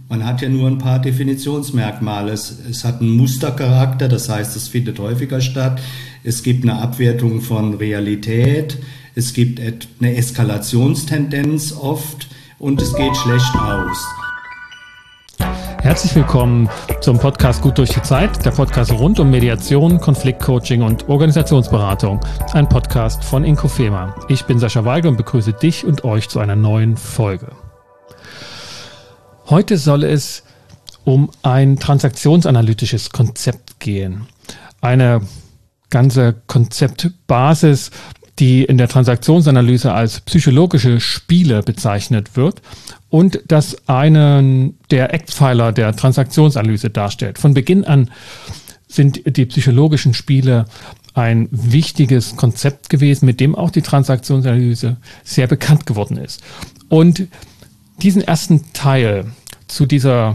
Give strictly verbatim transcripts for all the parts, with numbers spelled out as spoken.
Man hat ja nur ein paar Definitionsmerkmale. Es, es hat einen Mustercharakter, das heißt, es findet häufiger statt. Es gibt eine Abwertung von Realität. Es gibt eine Eskalationstendenz oft und es geht schlecht aus. Herzlich willkommen zum Podcast Gut durch die Zeit, der Podcast rund um Mediation, Konfliktcoaching und Organisationsberatung. Ein Podcast von Inkofema. Ich bin Sascha Weigel und begrüße dich und euch zu einer neuen Folge. Heute soll es um ein transaktionsanalytisches Konzept gehen. Eine ganze Konzeptbasis, die in der Transaktionsanalyse als psychologische Spiele bezeichnet wird und das einen der Eckpfeiler der Transaktionsanalyse darstellt. Von Beginn an sind die psychologischen Spiele ein wichtiges Konzept gewesen, mit dem auch die Transaktionsanalyse sehr bekannt geworden ist. Und diesen ersten Teil zu dieser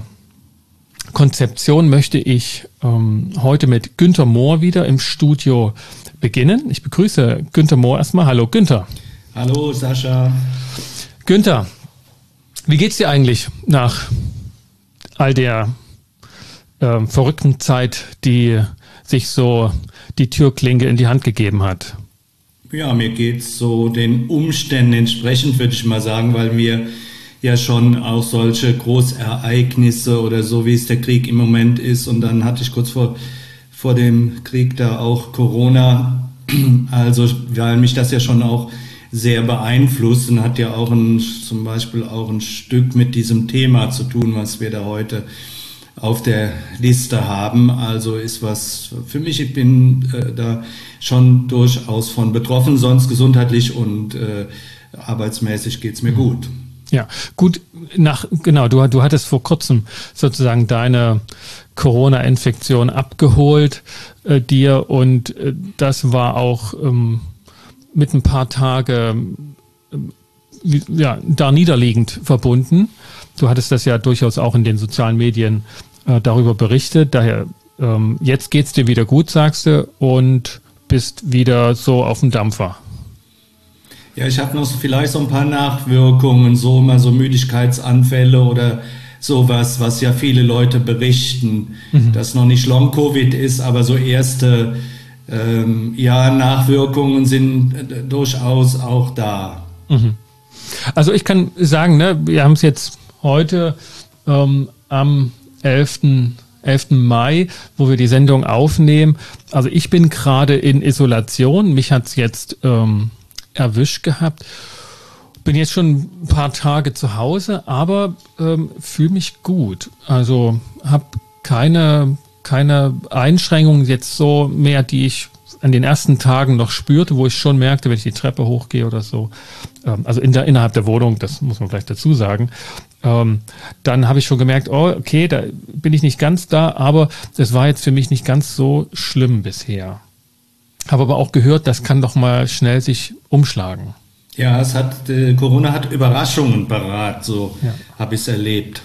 Konzeption möchte ich ähm, heute mit Günther Mohr wieder im Studio beginnen. Ich begrüße Günther Mohr erstmal. Hallo Günther. Hallo Sascha. Günther, wie geht's dir eigentlich nach all der äh, verrückten Zeit, die sich so die Türklinke in die Hand gegeben hat? Ja, mir geht's so den Umständen entsprechend, würde ich mal sagen, weil mir ja schon auch solche Großereignisse oder so, wie es der Krieg im Moment ist. Und dann hatte ich kurz vor, vor dem Krieg da auch Corona. Also, weil mich das ja schon auch sehr beeinflusst und hat ja auch ein, zum Beispiel auch ein Stück mit diesem Thema zu tun, was wir da heute auf der Liste haben. Also ist was für mich, ich bin äh, da schon durchaus von betroffen, sonst gesundheitlich und äh, arbeitsmäßig geht's mir gut. Ja, gut, nach, genau, du, du hattest vor kurzem sozusagen deine Corona-Infektion abgeholt äh, dir und äh, das war auch ähm, mit ein paar Tage äh, ja, da niederliegend verbunden. Du hattest das ja durchaus auch in den sozialen Medien äh, darüber berichtet, daher ähm, jetzt geht's dir wieder gut, sagst du, und bist wieder so auf dem Dampfer. Ja, ich habe noch so vielleicht so ein paar Nachwirkungen, so mal so Müdigkeitsanfälle oder sowas, was ja viele Leute berichten, mhm. dass noch nicht Long-Covid ist, aber so erste ähm, ja, Nachwirkungen sind äh, durchaus auch da. Mhm. Also ich kann sagen, ne, wir haben es jetzt heute ähm, am elften Mai, wo wir die Sendung aufnehmen. Also ich bin gerade in Isolation, mich hat es jetzt ähm, erwischt gehabt. Bin jetzt schon ein paar Tage zu Hause, aber ähm, fühle mich gut. Also habe keine, keine Einschränkungen jetzt so mehr, die ich an den ersten Tagen noch spürte, wo ich schon merkte, wenn ich die Treppe hochgehe oder so. Ähm, also in der, innerhalb der Wohnung, das muss man gleich dazu sagen. Ähm, dann habe ich schon gemerkt, oh, okay, da bin ich nicht ganz da, aber das war jetzt für mich nicht ganz so schlimm bisher. Habe aber auch gehört, das kann doch mal schnell sich umschlagen. Ja, es hat äh, Corona hat Überraschungen parat, so ja. habe ich es erlebt.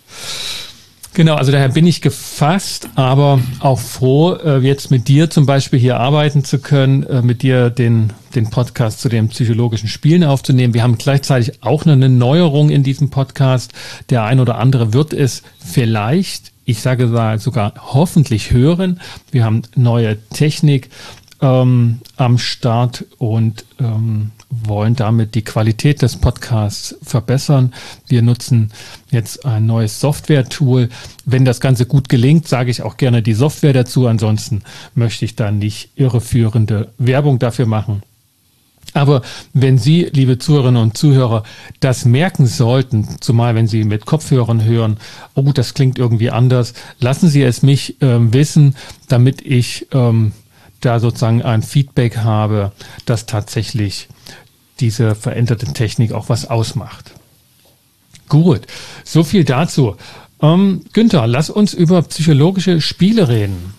Genau, also daher bin ich gefasst, aber auch froh, äh, jetzt mit dir zum Beispiel hier arbeiten zu können, äh, mit dir den, den Podcast zu den psychologischen Spielen aufzunehmen. Wir haben gleichzeitig auch noch eine Neuerung in diesem Podcast. Der ein oder andere wird es vielleicht, ich sage mal sogar hoffentlich hören. Wir haben neue Technik Ähm, am Start und ähm, wollen damit die Qualität des Podcasts verbessern. Wir nutzen jetzt ein neues Software-Tool. Wenn das Ganze gut gelingt, sage ich auch gerne die Software dazu. Ansonsten möchte ich da nicht irreführende Werbung dafür machen. Aber wenn Sie, liebe Zuhörerinnen und Zuhörer, das merken sollten, zumal wenn Sie mit Kopfhörern hören, oh, das klingt irgendwie anders, lassen Sie es mich ähm, wissen, damit ich ähm, da sozusagen ein Feedback habe, dass tatsächlich diese veränderte Technik auch was ausmacht. Gut, so viel dazu. Ähm, Günther, lass uns über psychologische Spiele reden.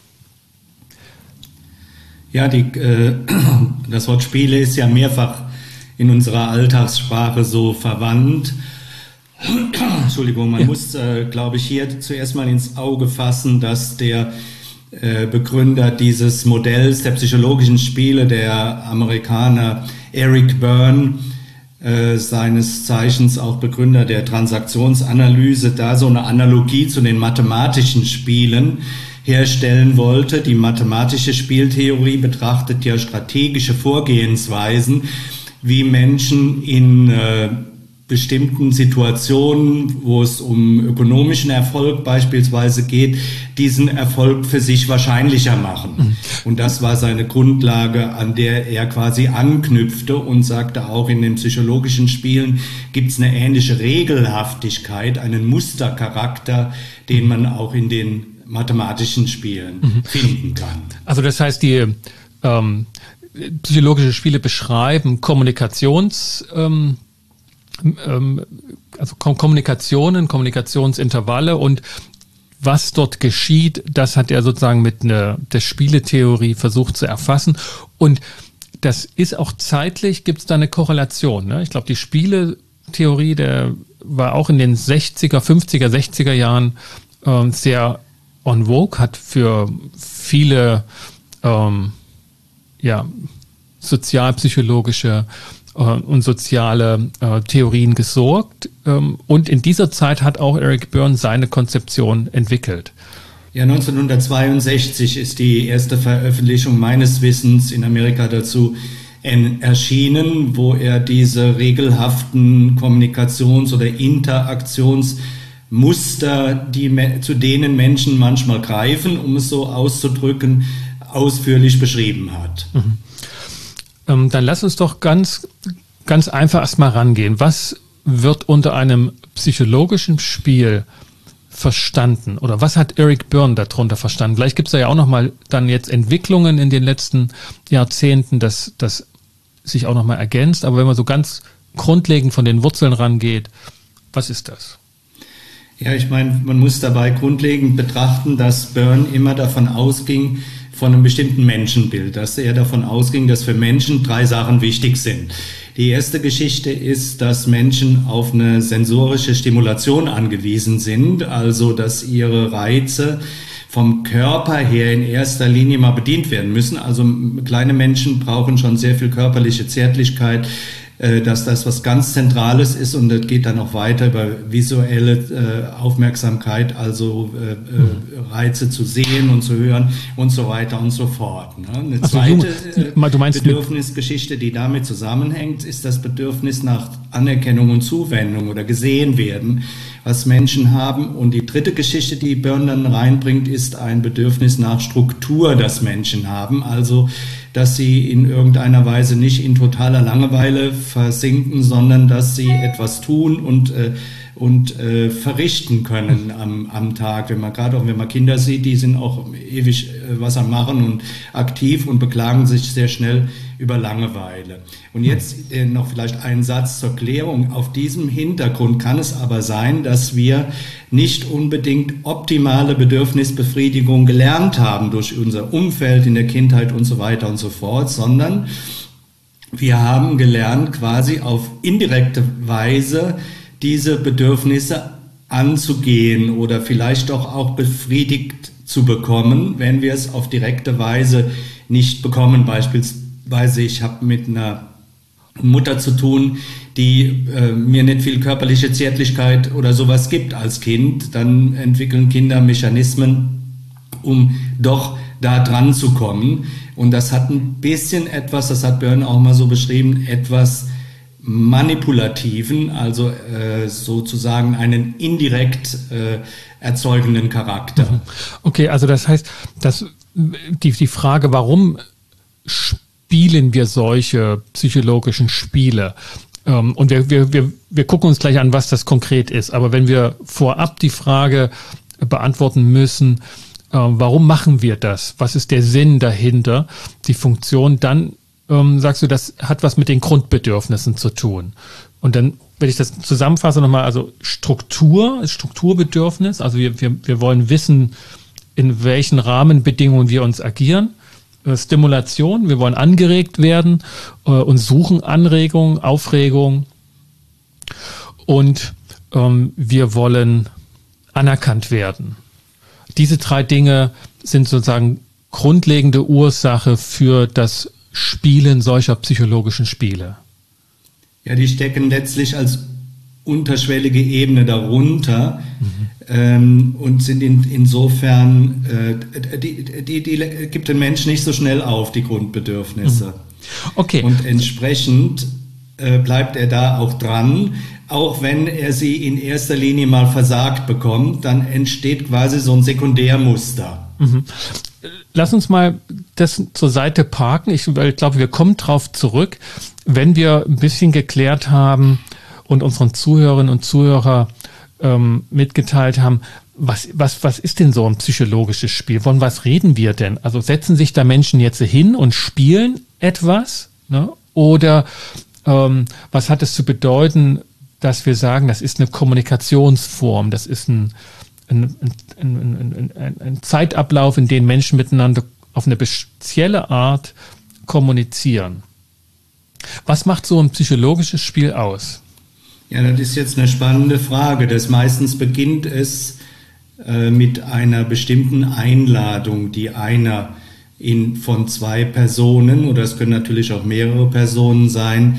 Ja, die, äh, das Wort Spiele ist ja mehrfach in unserer Alltagssprache so verwandt. Entschuldigung, man ja. muss, äh, glaube ich, hier zuerst mal ins Auge fassen, dass der Begründer dieses Modells der psychologischen Spiele, der Amerikaner Eric Berne, äh, seines Zeichens auch Begründer der Transaktionsanalyse, da so eine Analogie zu den mathematischen Spielen herstellen wollte. Die mathematische Spieltheorie betrachtet ja strategische Vorgehensweisen, wie Menschen in äh, bestimmten Situationen, wo es um ökonomischen Erfolg beispielsweise geht, diesen Erfolg für sich wahrscheinlicher machen. Mhm. Und das war seine Grundlage, an der er quasi anknüpfte und sagte, auch in den psychologischen Spielen gibt es eine ähnliche Regelhaftigkeit, einen Mustercharakter, den man auch in den mathematischen Spielen mhm. finden kann. Also das heißt, die ähm, psychologische Spiele beschreiben Kommunikations ähm also Kommunikationen, Kommunikationsintervalle und was dort geschieht, das hat er sozusagen mit einer, der Spieletheorie versucht zu erfassen. Und das ist auch zeitlich, gibt es da eine Korrelation. Ne? Ich glaube, die Spieletheorie, der war auch in den sechziger, fünfziger, sechziger Jahren ähm, sehr en vogue, hat für viele ähm, ja, sozialpsychologische und soziale äh, Theorien gesorgt. Ähm, und in dieser Zeit hat auch Eric Berne seine Konzeption entwickelt. Ja, neunzehnhundertzweiundsechzig ist die erste Veröffentlichung meines Wissens in Amerika dazu en- erschienen, wo er diese regelhaften Kommunikations- oder Interaktionsmuster, die me- zu denen Menschen manchmal greifen, um es so auszudrücken, ausführlich beschrieben hat. Mhm. Dann lass uns doch ganz, ganz einfach erstmal rangehen. Was wird unter einem psychologischen Spiel verstanden? Oder was hat Eric Berne darunter verstanden? Vielleicht gibt es da ja auch nochmal dann jetzt Entwicklungen in den letzten Jahrzehnten, dass das sich auch nochmal ergänzt. Aber wenn man so ganz grundlegend von den Wurzeln rangeht, was ist das? Ja, ich meine, man muss dabei grundlegend betrachten, dass Berne immer davon ausging, von einem bestimmten Menschenbild, dass er davon ausging, dass für Menschen drei Sachen wichtig sind. Die erste Geschichte ist, dass Menschen auf eine sensorische Stimulation angewiesen sind, also dass ihre Reize vom Körper her in erster Linie mal bedient werden müssen. Also kleine Menschen brauchen schon sehr viel körperliche Zärtlichkeit, dass das was ganz Zentrales ist, und das geht dann auch weiter über visuelle äh, Aufmerksamkeit, also äh, äh, Reize zu sehen und zu hören und so weiter und so fort. Ne? Eine also, zweite äh, du meinst Bedürfnisgeschichte, die damit zusammenhängt, ist das Bedürfnis nach Anerkennung und Zuwendung oder gesehen werden, was Menschen haben. Und die dritte Geschichte, die Berne dann reinbringt, ist ein Bedürfnis nach Struktur, das Menschen haben, also dass sie in irgendeiner Weise nicht in totaler Langeweile versinken, sondern dass sie etwas tun und äh, und äh, verrichten können am, am Tag. Wenn man gerade auch wenn man Kinder sieht, die sind auch ewig äh, was am Machen und aktiv und beklagen sich sehr schnell über Langeweile. Und jetzt äh, noch vielleicht einen Satz zur Klärung. Auf diesem Hintergrund kann es aber sein, dass wir nicht unbedingt optimale Bedürfnisbefriedigung gelernt haben durch unser Umfeld in der Kindheit und so weiter und so fort, sondern wir haben gelernt, quasi auf indirekte Weise diese Bedürfnisse anzugehen oder vielleicht doch auch befriedigt zu bekommen, wenn wir es auf direkte Weise nicht bekommen. Beispielsweise, ich habe mit einer Mutter zu tun, die äh, mir nicht viel körperliche Zärtlichkeit oder sowas gibt als Kind. Dann entwickeln Kinder Mechanismen, um doch da dran zu kommen. Und das hat ein bisschen etwas, das hat Berne auch mal so beschrieben, etwas manipulativen, also äh, sozusagen einen indirekt äh, erzeugenden Charakter. Okay, also das heißt, dass die, die Frage, warum spielen wir solche psychologischen Spiele? Ähm, und wir, wir, wir, wir gucken uns gleich an, was das konkret ist. Aber wenn wir vorab die Frage beantworten müssen, äh, warum machen wir das? Was ist der Sinn dahinter? Die Funktion, dann ähm, sagst du, das hat was mit den Grundbedürfnissen zu tun. Und dann, wenn ich das zusammenfasse nochmal, also Struktur, Strukturbedürfnis, also wir, wir, wir wollen wissen, in welchen Rahmenbedingungen wir uns agieren. Stimulation, wir wollen angeregt werden äh, und suchen Anregung, Aufregung, und ähm, wir wollen anerkannt werden. Diese drei Dinge sind sozusagen grundlegende Ursache für das Spielen solcher psychologischen Spiele. Ja, die stecken letztlich als unterschwellige Ebene darunter mhm. ähm, und sind in, insofern, äh, die, die, die gibt den Menschen nicht so schnell auf, die Grundbedürfnisse. Mhm. Okay. Und entsprechend äh, bleibt er da auch dran, auch wenn er sie in erster Linie mal versagt bekommt, dann entsteht quasi so ein Sekundärmuster. Mhm. Lass uns mal das zur Seite parken. Ich, ich glaube, wir kommen drauf zurück, wenn wir ein bisschen geklärt haben und unseren Zuhörerinnen und Zuhörer ähm, mitgeteilt haben, was, was, was ist denn so ein psychologisches Spiel? Von was reden wir denn? Also setzen sich da Menschen jetzt hin und spielen etwas? Ne? Oder ähm, was hat es zu bedeuten, dass wir sagen, das ist eine Kommunikationsform, das ist ein Ein, ein, ein, ein, ein Zeitablauf, in dem Menschen miteinander auf eine spezielle Art kommunizieren. Was macht so ein psychologisches Spiel aus? Ja, das ist jetzt eine spannende Frage. Das meistens beginnt es äh, mit einer bestimmten Einladung, die einer in, von zwei Personen, oder es können natürlich auch mehrere Personen sein,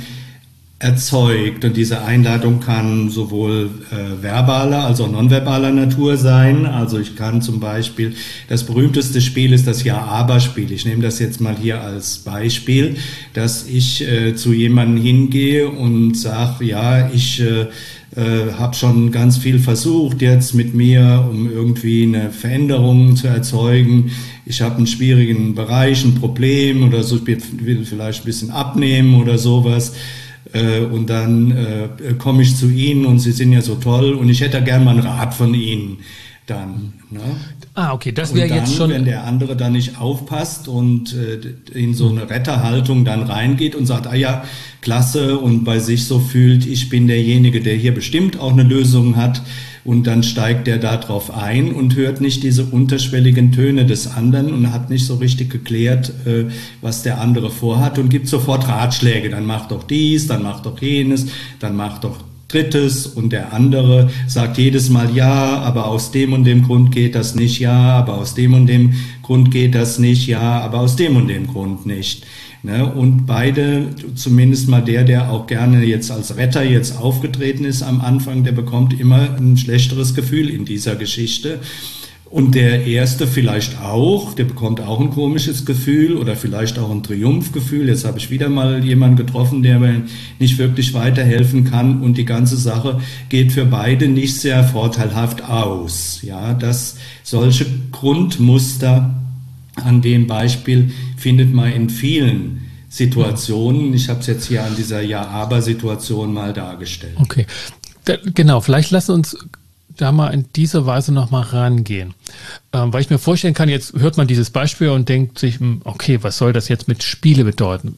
erzeugt. Und diese Einladung kann sowohl äh, verbaler als auch nonverbaler Natur sein. Also ich kann zum Beispiel, das berühmteste Spiel ist das Ja-Aber-Spiel. Ich nehme das jetzt mal hier als Beispiel, dass ich äh, zu jemandem hingehe und sage, ja, ich äh, äh, habe schon ganz viel versucht jetzt mit mir, um irgendwie eine Veränderung zu erzeugen. Ich habe einen schwierigen Bereich, ein Problem oder so, ich will vielleicht ein bisschen abnehmen oder sowas. Und dann äh, komme ich zu Ihnen und Sie sind ja so toll und ich hätte gerne mal einen Rat von Ihnen dann. Ne? Ah, okay, das wäre jetzt schon... Wenn der andere dann nicht aufpasst und äh, in so eine Retterhaltung dann reingeht und sagt, ah ja, klasse, und bei sich so fühlt, ich bin derjenige, der hier bestimmt auch eine Lösung hat, und dann steigt der da drauf ein und hört nicht diese unterschwelligen Töne des anderen und hat nicht so richtig geklärt, äh, was der andere vorhat, und gibt sofort Ratschläge. Dann mach doch dies, dann mach doch jenes, dann mach doch Drittes, und der andere sagt jedes Mal ja, aber aus dem und dem Grund geht das nicht, ja, aber aus dem und dem Grund geht das nicht, ja, aber aus dem und dem Grund nicht. Ne? Und beide, zumindest mal der, der auch gerne jetzt als Retter jetzt aufgetreten ist am Anfang, der bekommt immer ein schlechteres Gefühl in dieser Geschichte. Und der Erste vielleicht auch, der bekommt auch ein komisches Gefühl oder vielleicht auch ein Triumphgefühl. Jetzt habe ich wieder mal jemanden getroffen, der mir nicht wirklich weiterhelfen kann, und die ganze Sache geht für beide nicht sehr vorteilhaft aus. Ja, dass solche Grundmuster an dem Beispiel findet man in vielen Situationen. Ich habe es jetzt hier an dieser Ja-Aber-Situation mal dargestellt. Okay, da, genau, vielleicht lass uns da mal in dieser Weise nochmal rangehen. Ähm, weil ich mir vorstellen kann, jetzt hört man dieses Beispiel und denkt sich, okay, was soll das jetzt mit Spiele bedeuten?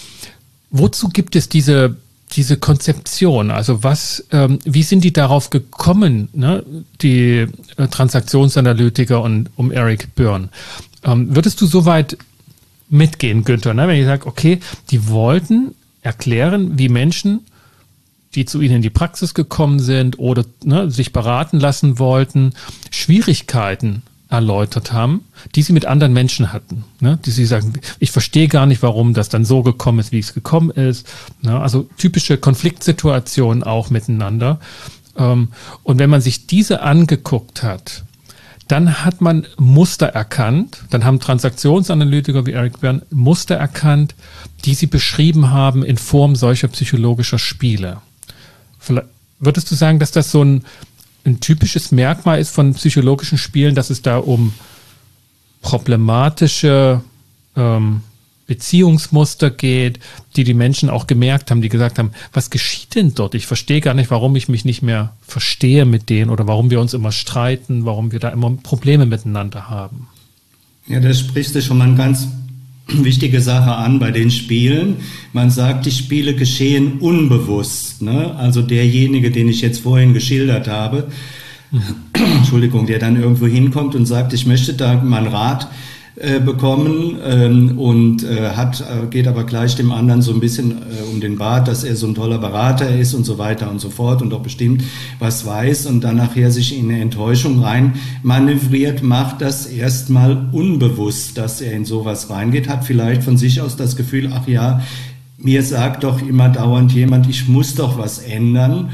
Wozu gibt es diese, diese Konzeption? Also was, ähm, wie sind die darauf gekommen, ne? die äh, Transaktionsanalytiker und um Eric Byrne? Ähm, würdest du soweit mitgehen, Günther, ne? Wenn ich sage, okay, die wollten erklären, wie Menschen, die zu ihnen in die Praxis gekommen sind oder ne, sich beraten lassen wollten, Schwierigkeiten erläutert haben, die sie mit anderen Menschen hatten. Ne? Die sie sagen, ich verstehe gar nicht, warum das dann so gekommen ist, wie es gekommen ist. Ne? Also typische Konfliktsituationen auch miteinander. Ähm, und wenn man sich diese angeguckt hat, dann hat man Muster erkannt, dann haben Transaktionsanalytiker wie Eric Byrne Muster erkannt, die sie beschrieben haben in Form solcher psychologischer Spiele. Vielleicht würdest du sagen, dass das so ein, ein typisches Merkmal ist von psychologischen Spielen, dass es da um problematische ähm, Beziehungsmuster geht, die die Menschen auch gemerkt haben, die gesagt haben, was geschieht denn dort? Ich verstehe gar nicht, warum ich mich nicht mehr verstehe mit denen oder warum wir uns immer streiten, warum wir da immer Probleme miteinander haben. Ja, da sprichst du schon mal eine ganz wichtige Sache an bei den Spielen. Man sagt, die Spiele geschehen unbewusst. Ne? Also derjenige, den ich jetzt vorhin geschildert habe, mhm. Entschuldigung, der dann irgendwo hinkommt und sagt, ich möchte da mal einen Rat äh, bekommen ähm, und äh, hat, äh, geht aber gleich dem anderen so ein bisschen äh, um den Bart, dass er so ein toller Berater ist und so weiter und so fort und doch bestimmt was weiß und dann nachher sich in eine Enttäuschung rein manövriert, macht das erstmal unbewusst, dass er in sowas reingeht, hat vielleicht von sich aus das Gefühl, ach ja, mir sagt doch immer dauernd jemand, ich muss doch was ändern.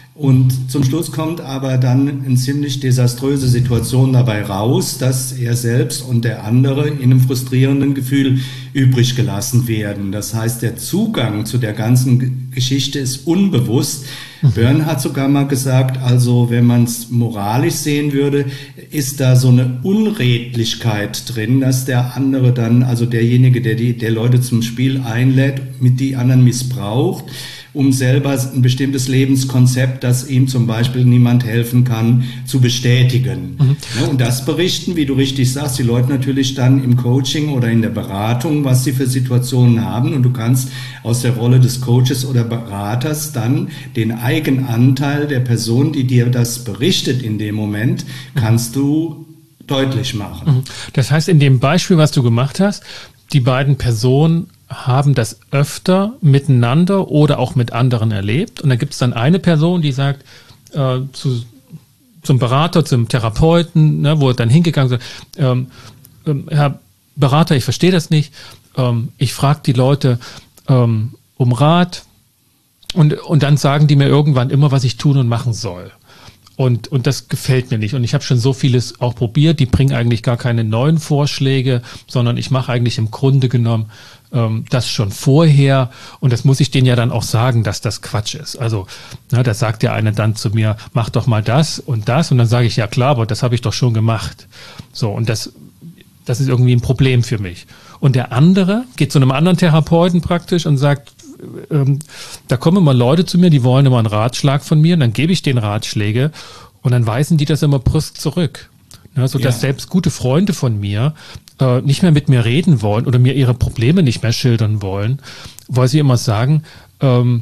Und zum Schluss kommt aber dann eine ziemlich desaströse Situation dabei raus, dass er selbst und der andere in einem frustrierenden Gefühl übrig gelassen werden. Das heißt, der Zugang zu der ganzen Geschichte ist unbewusst. Mhm. Byrne hat sogar mal gesagt, also wenn man es moralisch sehen würde, ist da so eine Unredlichkeit drin, dass der andere dann, also derjenige, der die der Leute zum Spiel einlädt, mit die anderen missbraucht, um selber ein bestimmtes Lebenskonzept, das ihm zum Beispiel niemand helfen kann, zu bestätigen. Mhm. Ja, und das berichten, wie du richtig sagst, die Leute natürlich dann im Coaching oder in der Beratung, was sie für Situationen haben. Und du kannst aus der Rolle des Coaches oder Beraters dann den Eigenanteil der Person, die dir das berichtet in dem Moment, kannst du deutlich machen. Das heißt, in dem Beispiel, was du gemacht hast, die beiden Personen haben das öfter miteinander oder auch mit anderen erlebt. Und da gibt es dann eine Person, die sagt äh, zu, zum Berater, zum Therapeuten, ne, wo er dann hingegangen ist, ähm, ähm, Herr Berater, ich verstehe das nicht. Ähm, ich frage die Leute ähm, um Rat und, und dann sagen die mir irgendwann immer, was ich tun und machen soll. Und, und das gefällt mir nicht. Und ich habe schon so vieles auch probiert. Die bringen eigentlich gar keine neuen Vorschläge, sondern ich mache eigentlich im Grunde genommen ähm, das schon vorher. Und das muss ich denen ja dann auch sagen, dass das Quatsch ist. Also, na, da sagt der eine dann zu mir, mach doch mal das und das. Und dann sage ich, ja klar, aber das habe ich doch schon gemacht. So, und das, das ist irgendwie ein Problem für mich. Und der andere geht zu einem anderen Therapeuten praktisch und sagt, Ähm, da kommen immer Leute zu mir, die wollen immer einen Ratschlag von mir und dann gebe ich denen Ratschläge und dann weisen die das immer brüsk zurück. Ja, so dass ja. selbst gute Freunde von mir äh, nicht mehr mit mir reden wollen oder mir ihre Probleme nicht mehr schildern wollen, weil sie immer sagen, ähm,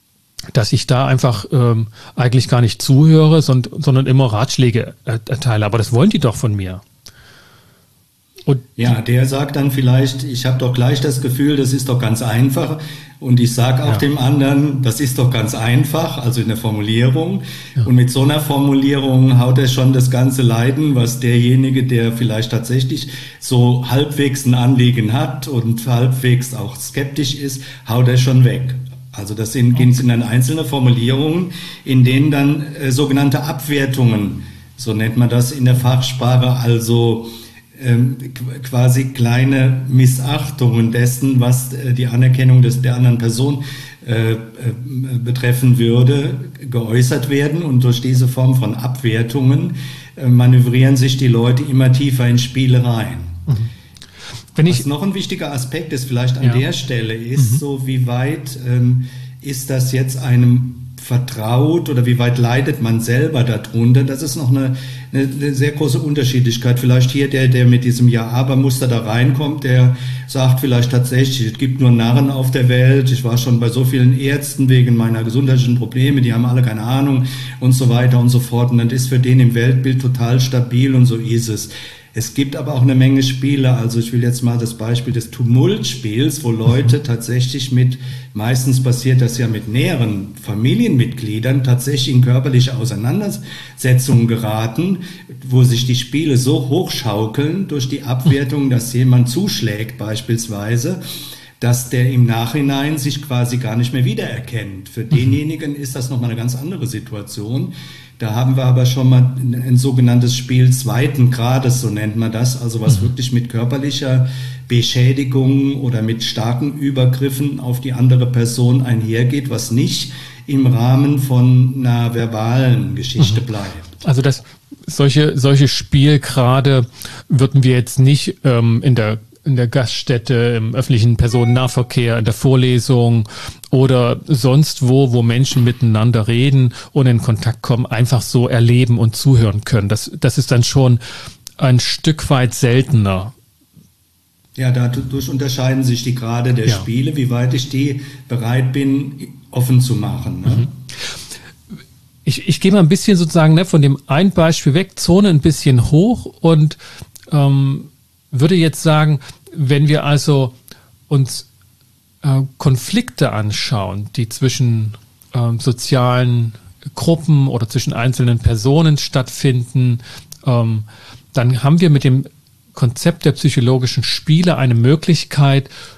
dass ich da einfach ähm, eigentlich gar nicht zuhöre, sondern, sondern immer Ratschläge erteile. Aber das wollen die doch von mir. Und ja, der sagt dann vielleicht, ich habe doch gleich das Gefühl, das ist doch ganz einfach. Und ich sage auch ja. dem anderen, das ist doch ganz einfach, also in der Formulierung. Ja. Und mit so einer Formulierung haut er schon das ganze Leiden, was derjenige, der vielleicht tatsächlich so halbwegs ein Anliegen hat und halbwegs auch skeptisch ist, haut er schon weg. Also das sind, okay. sind dann einzelne Formulierungen, in denen dann äh, sogenannte Abwertungen, so nennt man das in der Fachsprache, also Ähm, quasi kleine Missachtungen dessen, was äh, die Anerkennung des, der anderen Person äh, äh, betreffen würde, geäußert werden. Und durch diese Form von Abwertungen äh, manövrieren sich die Leute immer tiefer in Spiele rein. Mhm. Wenn ich was noch ein wichtiger Aspekt ist, vielleicht an ja. der Stelle, ist mhm. so, wie weit ähm, ist das jetzt einem vertraut oder wie weit leidet man selber darunter? Das ist noch eine, eine, eine sehr große Unterschiedlichkeit. Vielleicht hier der, der mit diesem Ja-Aber-Muster da reinkommt, der sagt vielleicht tatsächlich, es gibt nur Narren auf der Welt, ich war schon bei so vielen Ärzten wegen meiner gesundheitlichen Probleme, die haben alle keine Ahnung und so weiter und so fort. Und das ist für den im Weltbild total stabil und so ist es. Es gibt aber auch eine Menge Spiele, also ich will jetzt mal das Beispiel des Tumultspiels, wo Leute tatsächlich mit, meistens passiert das ja mit näheren Familienmitgliedern, tatsächlich in körperliche Auseinandersetzungen geraten, wo sich die Spiele so hochschaukeln durch die Abwertung, dass jemand zuschlägt beispielsweise, dass der im Nachhinein sich quasi gar nicht mehr wiedererkennt. Für denjenigen ist das nochmal eine ganz andere Situation. Da haben wir aber schon mal ein, ein sogenanntes Spiel zweiten Grades, so nennt man das, also was mhm. wirklich mit körperlicher Beschädigung oder mit starken Übergriffen auf die andere Person einhergeht, was nicht im Rahmen von einer verbalen Geschichte mhm. bleibt. Also das solche solche Spielgrade würden wir jetzt nicht ähm, in der in der Gaststätte, im öffentlichen Personennahverkehr, in der Vorlesung oder sonst wo, wo Menschen miteinander reden und in Kontakt kommen, einfach so erleben und zuhören können. Das, das ist dann schon ein Stück weit seltener. Ja, dadurch unterscheiden sich die Grade der ja. Spiele, wie weit ich die bereit bin, offen zu machen. Ne? Mhm. Ich, ich gehe mal ein bisschen sozusagen ne, von dem einen Beispiel weg, Zone ein bisschen hoch und ähm, würde jetzt sagen, wenn wir also uns äh, Konflikte anschauen, die zwischen äh, sozialen Gruppen oder zwischen einzelnen Personen stattfinden, ähm, dann haben wir mit dem Konzept der psychologischen Spiele eine Möglichkeit,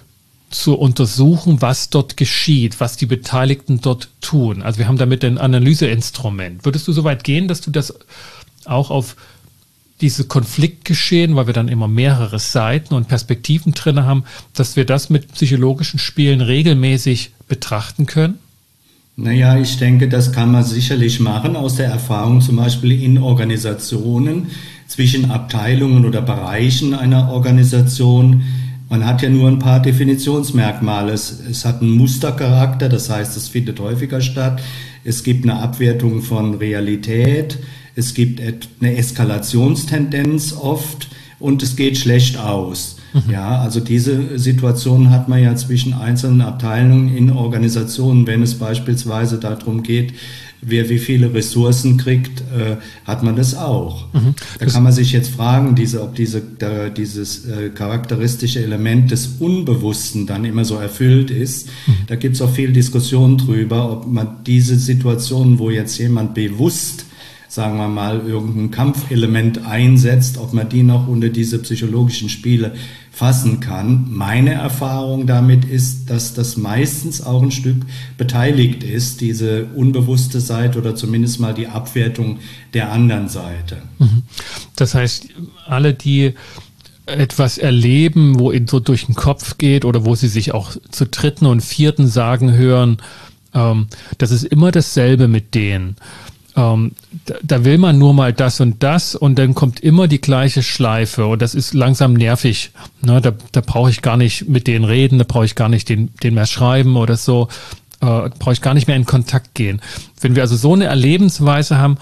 zu untersuchen, was dort geschieht, was die Beteiligten dort tun. Also wir haben damit ein Analyseinstrument. Würdest du so weit gehen, dass du das auch auf diese Konfliktgeschehen, weil wir dann immer mehrere Seiten und Perspektiven drin haben, dass wir das mit psychologischen Spielen regelmäßig betrachten können? Naja, ich denke, das kann man sicherlich machen aus der Erfahrung zum Beispiel in Organisationen, zwischen Abteilungen oder Bereichen einer Organisation. Man hat ja nur ein paar Definitionsmerkmale. Es, es hat einen Mustercharakter, das heißt, es findet häufiger statt. Es gibt eine Abwertung von Realität. Es gibt eine Eskalationstendenz oft und es geht schlecht aus. Mhm. Ja, also diese Situation hat man ja zwischen einzelnen Abteilungen in Organisationen, wenn es beispielsweise darum geht, wer wie viele Ressourcen kriegt, äh, hat man das auch. Mhm. Da kann man sich jetzt fragen, diese, ob diese, da, dieses äh, charakteristische Element des Unbewussten dann immer so erfüllt ist. Mhm. Da gibt es auch viel Diskussion drüber, ob man diese Situation, wo jetzt jemand bewusst, sagen wir mal, irgendein Kampfelement einsetzt, ob man die noch unter diese psychologischen Spiele fassen kann. Meine Erfahrung damit ist, dass das meistens auch ein Stück beteiligt ist, diese unbewusste Seite oder zumindest mal die Abwertung der anderen Seite. Das heißt, alle, die etwas erleben, wo ihnen so durch den Kopf geht oder wo sie sich auch zu dritten und vierten sagen hören, ähm, das ist immer dasselbe mit denen. Ähm, da, da will man nur mal das und das und dann kommt immer die gleiche Schleife und das ist langsam nervig. Ne, da da brauche ich gar nicht mit denen reden, da brauche ich gar nicht den, den mehr schreiben oder so, äh, brauche ich gar nicht mehr in Kontakt gehen. Wenn wir also so eine Erlebensweise haben,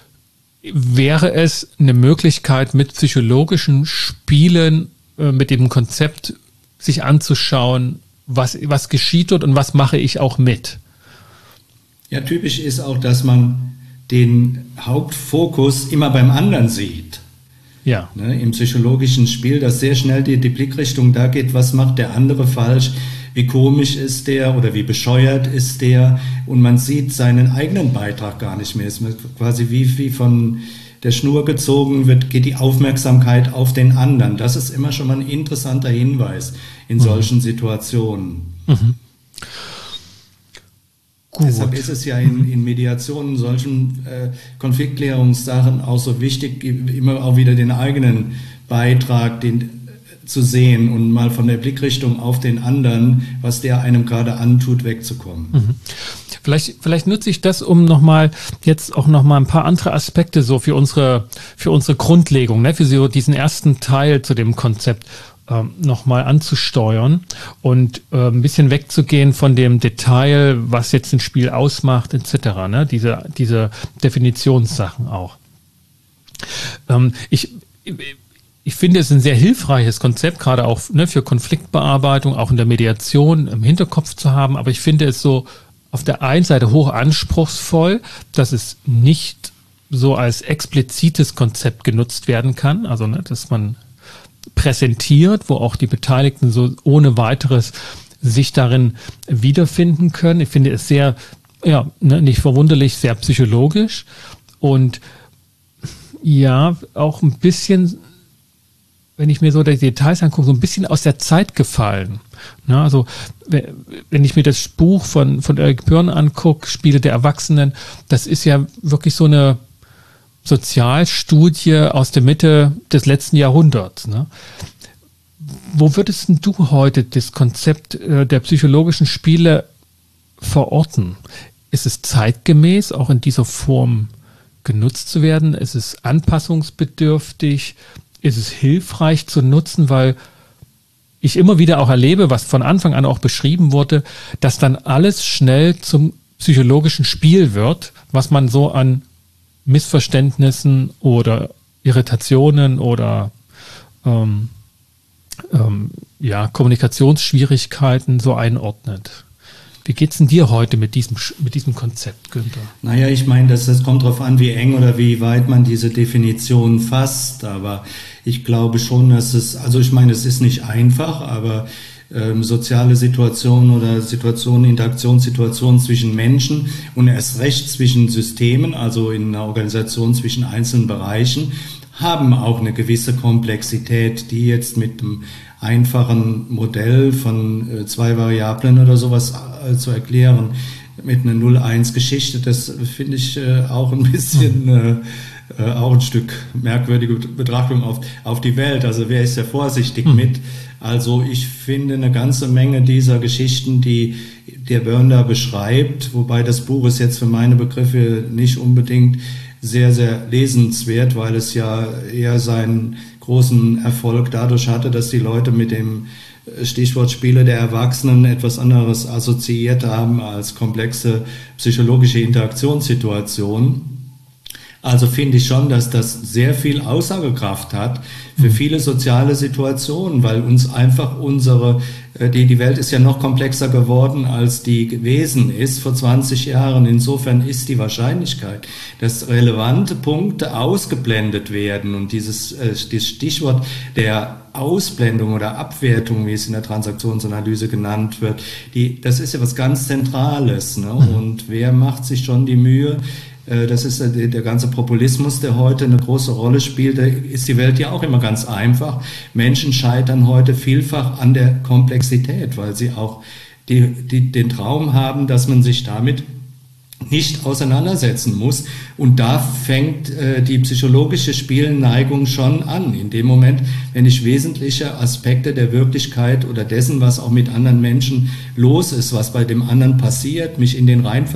wäre es eine Möglichkeit, mit psychologischen Spielen, äh, mit dem Konzept sich anzuschauen, was, was geschieht dort und was mache ich auch mit. Ja, typisch ist auch, dass man den Hauptfokus immer beim anderen sieht. Ja. Ne, im psychologischen Spiel, dass sehr schnell die, die Blickrichtung da geht, was macht der andere falsch, wie komisch ist der oder wie bescheuert ist der und man sieht seinen eigenen Beitrag gar nicht mehr. Es ist quasi wie, wie von der Schnur gezogen wird, geht die Aufmerksamkeit auf den anderen. Das ist immer schon mal ein interessanter Hinweis in mhm. solchen Situationen. Mhm. Gut. Deshalb ist es ja in, in Mediationen, solchen äh, Konfliktklärungssachen auch so wichtig, immer auch wieder den eigenen Beitrag den, äh, zu sehen und mal von der Blickrichtung auf den anderen, was der einem gerade antut, wegzukommen. Mhm. Vielleicht, vielleicht nutze ich das, um nochmal jetzt auch nochmal ein paar andere Aspekte so für unsere, für unsere Grundlegung, ne, für so diesen ersten Teil zu dem Konzept nochmal anzusteuern und äh, ein bisschen wegzugehen von dem Detail, was jetzt ein Spiel ausmacht, et cetera. Ne? Diese, diese Definitionssachen auch. Ähm, ich, ich finde es ein sehr hilfreiches Konzept, gerade auch ne, für Konfliktbearbeitung, auch in der Mediation im Hinterkopf zu haben, aber ich finde es so auf der einen Seite hoch anspruchsvoll, dass es nicht so als explizites Konzept genutzt werden kann, also ne, dass man präsentiert, wo auch die Beteiligten so ohne weiteres sich darin wiederfinden können. Ich finde es sehr, ja, ne, nicht verwunderlich, sehr psychologisch und ja, auch ein bisschen, wenn ich mir so die Details angucke, so ein bisschen aus der Zeit gefallen. Ja, also wenn ich mir das Buch von, von Eric Byrne angucke, Spiele der Erwachsenen, das ist ja wirklich so eine Sozialstudie aus der Mitte des letzten Jahrhunderts. Ne? Wo würdest du heute das Konzept äh, der psychologischen Spiele verorten? Ist es zeitgemäß, auch in dieser Form genutzt zu werden? Ist es anpassungsbedürftig? Ist es hilfreich zu nutzen? Weil ich immer wieder auch erlebe, was von Anfang an auch beschrieben wurde, dass dann alles schnell zum psychologischen Spiel wird, was man so an Missverständnissen oder Irritationen oder ähm, ähm, ja, Kommunikationsschwierigkeiten so einordnet. Wie geht's denn dir heute mit diesem, mit diesem Konzept, Günther? Naja, ich meine, das, das kommt darauf an, wie eng oder wie weit man diese Definition fasst, aber ich glaube schon, dass es, also ich meine, es ist nicht einfach, aber Ähm, soziale Situationen oder Situationen, Interaktionssituationen zwischen Menschen und erst recht zwischen Systemen, also in einer Organisation zwischen einzelnen Bereichen, haben auch eine gewisse Komplexität, die jetzt mit einem einfachen Modell von äh, zwei Variablen oder sowas äh, zu erklären, mit einer null eins Geschichte, das finde ich äh, auch ein bisschen, äh, äh, auch ein Stück merkwürdige Betrachtung auf, auf die Welt. Also wer ist ja vorsichtig mhm. mit? Also ich finde eine ganze Menge dieser Geschichten, die der Byrne da beschreibt, wobei das Buch ist jetzt für meine Begriffe nicht unbedingt sehr, sehr lesenswert, weil es ja eher seinen großen Erfolg dadurch hatte, dass die Leute mit dem Stichwort Spiele der Erwachsenen etwas anderes assoziiert haben als komplexe psychologische Interaktionssituationen. Also finde ich schon, dass das sehr viel Aussagekraft hat für viele soziale Situationen, weil uns einfach unsere, die, die Welt ist ja noch komplexer geworden, als die gewesen ist vor zwanzig Jahren. Insofern ist die Wahrscheinlichkeit, dass relevante Punkte ausgeblendet werden und dieses, äh, dieses Stichwort der Ausblendung oder Abwertung, wie es in der Transaktionsanalyse genannt wird, die, das ist ja was ganz Zentrales, ne? Und wer macht sich schon die Mühe? Das ist der ganze Populismus, der heute eine große Rolle spielt. Da ist die Welt ja auch immer ganz einfach. Menschen scheitern heute vielfach an der Komplexität, weil sie auch die, die, den Traum haben, dass man sich damit nicht auseinandersetzen muss. Und da fängt äh, die psychologische Spielneigung schon an. In dem Moment, wenn ich wesentliche Aspekte der Wirklichkeit oder dessen, was auch mit anderen Menschen los ist, was bei dem anderen passiert, mich in den Rein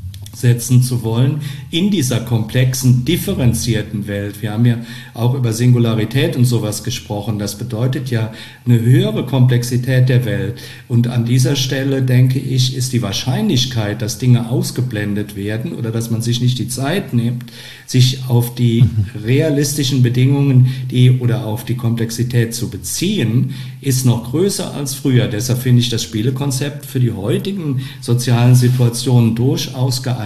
setzen zu wollen in dieser komplexen, differenzierten Welt. Wir haben ja auch über Singularität und sowas gesprochen. Das bedeutet ja eine höhere Komplexität der Welt. Und an dieser Stelle, denke ich, ist die Wahrscheinlichkeit, dass Dinge ausgeblendet werden oder dass man sich nicht die Zeit nimmt, sich auf die realistischen Bedingungen die oder auf die Komplexität zu beziehen, ist noch größer als früher. Deshalb finde ich das Spielekonzept für die heutigen sozialen Situationen durchaus geeignet.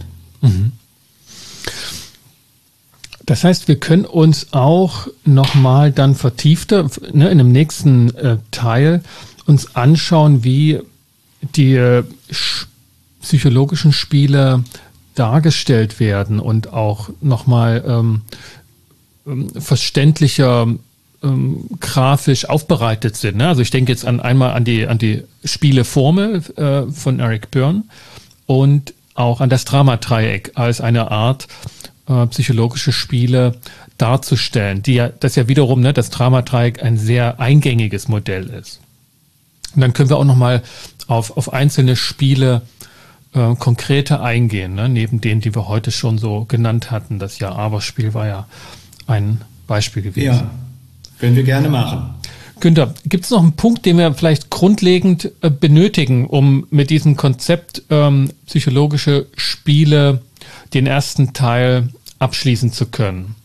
Das heißt, wir können uns auch nochmal dann vertiefter, ne, in dem nächsten äh, Teil uns anschauen, wie die äh, psychologischen Spiele dargestellt werden und auch nochmal ähm, ähm, verständlicher ähm, grafisch aufbereitet sind. Ne? Also ich denke jetzt an einmal an die, an die Spieleformel äh, von Eric Byrne und auch an das Dramadreieck als eine Art äh, psychologische Spiele darzustellen, die ja, das ja wiederum, ne, das Dramadreieck ein sehr eingängiges Modell ist. Und dann können wir auch nochmal auf, auf einzelne Spiele äh, konkreter eingehen, ne, neben denen, die wir heute schon so genannt hatten. Das Ja-Aber-Spiel war ja ein Beispiel gewesen. Ja, können wir gerne machen. Günther, gibt es noch einen Punkt, den wir vielleicht grundlegend äh, benötigen, um mit diesem Konzept ähm, psychologische Spiele den ersten Teil abschließen zu können?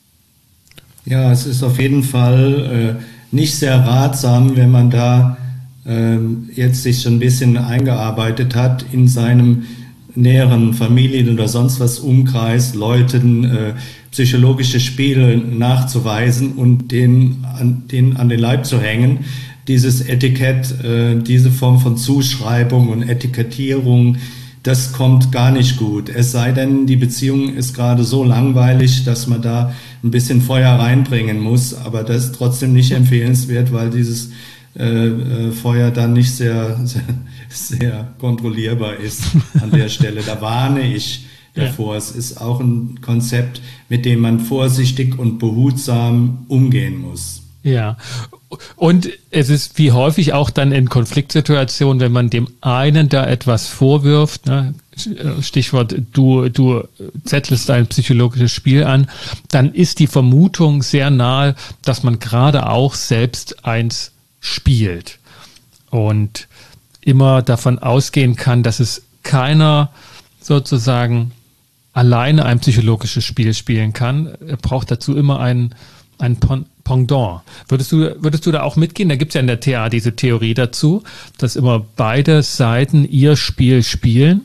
Ja, es ist auf jeden Fall äh, nicht sehr ratsam, wenn man da äh, jetzt sich schon ein bisschen eingearbeitet hat in seinem näheren Familien- oder sonst was Umkreis, Leuten äh, psychologische Spiele nachzuweisen und den an, den an den Leib zu hängen. Dieses Etikett, äh, diese Form von Zuschreibung und Etikettierung, das kommt gar nicht gut. Es sei denn, die Beziehung ist gerade so langweilig, dass man da ein bisschen Feuer reinbringen muss, aber das ist trotzdem nicht empfehlenswert, weil dieses äh, äh, Feuer dann nicht sehr, sehr, sehr kontrollierbar ist an der Stelle. Da warne ich davor. Ja. Es ist auch ein Konzept, mit dem man vorsichtig und behutsam umgehen muss. Ja, und es ist wie häufig auch dann in Konfliktsituationen, wenn man dem einen da etwas vorwirft, ne, Stichwort, du, du zettelst ein psychologisches Spiel an, dann ist die Vermutung sehr nahe, dass man gerade auch selbst eins spielt und immer davon ausgehen kann, dass es keiner sozusagen alleine ein psychologisches Spiel spielen kann. Er braucht dazu immer ein, ein Pendant. Würdest du, würdest du da auch mitgehen? Da gibt es ja in der T A diese Theorie dazu, dass immer beide Seiten ihr Spiel spielen.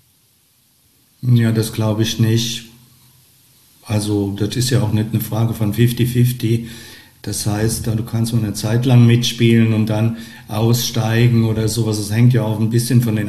Ja, das glaube ich nicht. Also das ist ja auch nicht eine Frage von fifty fifty. Das heißt, du kannst mal eine Zeit lang mitspielen und dann aussteigen oder sowas. Das hängt ja auch ein bisschen von den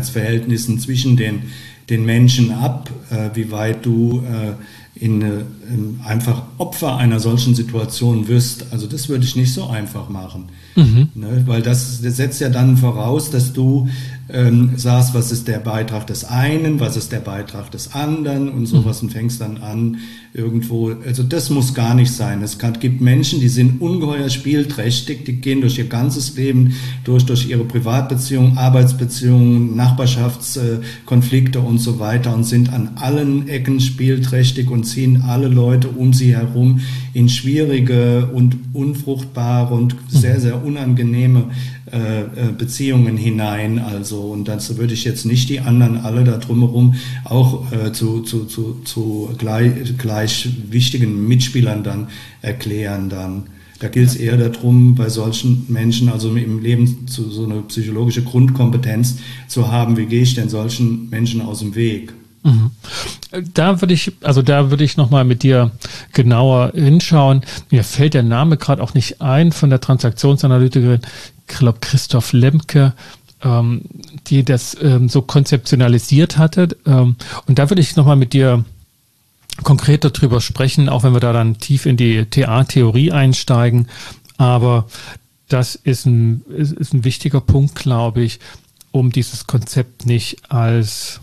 Abhängigkeitsverhältnissen zwischen den, den Menschen ab, äh, wie weit du äh, in eine einfach Opfer einer solchen Situation wirst. Also das würde ich nicht so einfach machen. Mhm. Ne, weil das, das setzt ja dann voraus, dass du ähm, sagst, was ist der Beitrag des einen, was ist der Beitrag des anderen und sowas, mhm. und fängst dann an irgendwo, also das muss gar nicht sein. Es gibt Menschen, die sind ungeheuer spielträchtig, die gehen durch ihr ganzes Leben durch, durch ihre Privatbeziehungen, Arbeitsbeziehungen, Nachbarschaftskonflikte und so weiter und sind an allen Ecken spielträchtig und ziehen alle Leute um sie herum in schwierige und unfruchtbare und sehr, sehr unangenehme äh, Beziehungen hinein. Also, und dazu würde ich jetzt nicht die anderen alle da drumherum auch äh, zu, zu, zu, zu gleich, gleich wichtigen Mitspielern dann erklären dann. Da gilt es eher darum, bei solchen Menschen, also im Leben zu, so eine psychologische Grundkompetenz zu haben, wie gehe ich denn solchen Menschen aus dem Weg? Mhm. Da würde ich, also da würde ich nochmal mit dir genauer hinschauen. Mir fällt der Name gerade auch nicht ein von der Transaktionsanalytikerin, ich glaube Christoph Lemke, ähm, die das ähm, so konzeptionalisiert hatte. Ähm, und da würde ich nochmal mit dir konkreter drüber sprechen, auch wenn wir da dann tief in die T A-Theorie einsteigen. Aber das ist ein, ist, ist ein wichtiger Punkt, glaube ich, um dieses Konzept nicht als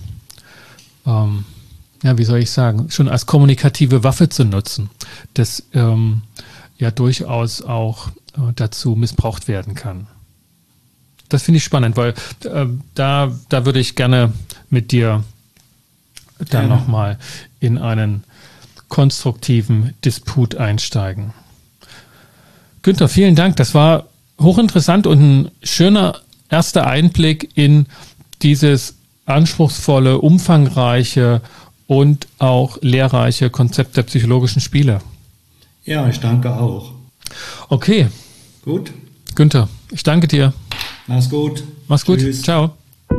Ähm, ja, wie soll ich sagen, schon als kommunikative Waffe zu nutzen, das ähm, ja durchaus auch äh, dazu missbraucht werden kann. Das finde ich spannend, weil äh, da, da würde ich gerne mit dir dann ja. nochmal in einen konstruktiven Disput einsteigen. Günther, vielen Dank. Das war hochinteressant und ein schöner erster Einblick in dieses anspruchsvolle, umfangreiche und auch lehrreiche Konzept der psychologischen Spiele. Ja, ich danke auch. Okay. Gut. Günther, ich danke dir. Mach's gut. Mach's gut. Tschüss. Ciao.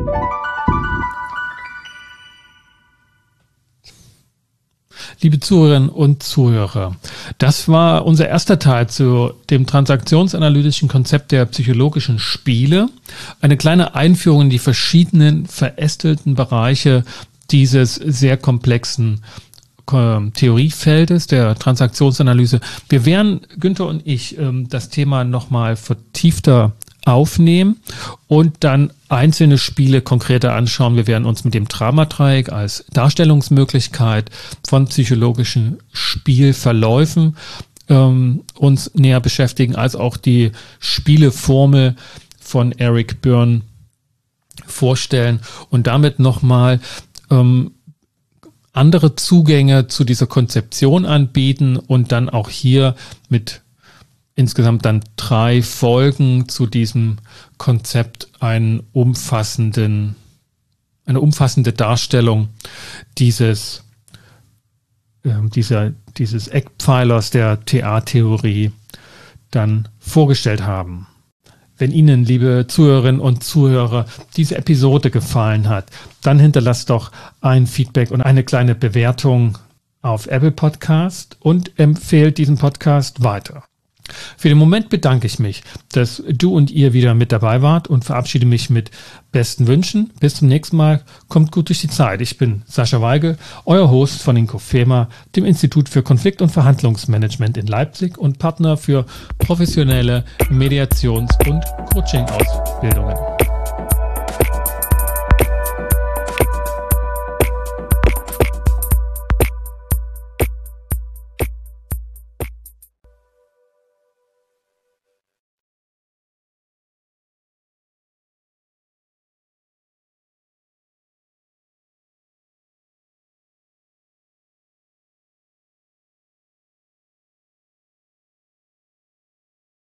Liebe Zuhörerinnen und Zuhörer, das war unser erster Teil zu dem transaktionsanalytischen Konzept der psychologischen Spiele. Eine kleine Einführung in die verschiedenen verästelten Bereiche dieses sehr komplexen Theoriefeldes der Transaktionsanalyse. Wir werden, Günther und ich, das Thema nochmal vertiefter aufnehmen und dann einzelne Spiele konkreter anschauen. Wir werden uns mit dem Dramadreieck als Darstellungsmöglichkeit von psychologischen Spielverläufen ähm, uns näher beschäftigen, als auch die Spieleformel von Eric Byrne vorstellen und damit nochmal ähm, andere Zugänge zu dieser Konzeption anbieten und dann auch hier mit insgesamt dann drei Folgen zu diesem Konzept einen umfassenden, eine umfassende Darstellung dieses, äh, dieser, dieses Eckpfeilers der T A-Theorie dann vorgestellt haben. Wenn Ihnen, liebe Zuhörerinnen und Zuhörer, diese Episode gefallen hat, dann hinterlasst doch ein Feedback und eine kleine Bewertung auf Apple Podcast und empfehlt diesen Podcast weiter. Für den Moment bedanke ich mich, dass du und ihr wieder mit dabei wart und verabschiede mich mit besten Wünschen. Bis zum nächsten Mal. Kommt gut durch die Zeit. Ich bin Sascha Weigel, euer Host von Inkofema, dem Institut für Konflikt- und Verhandlungsmanagement in Leipzig und Partner für professionelle Mediations- und Coaching-Ausbildungen.